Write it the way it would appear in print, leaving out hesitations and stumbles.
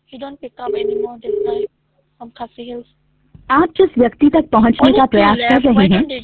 He don't pick up anymore this time from Khasi Hills. आप जिस व्यक्ति तक पहुंचने का Only two प्रयास कर left. रहे Why हैं don't they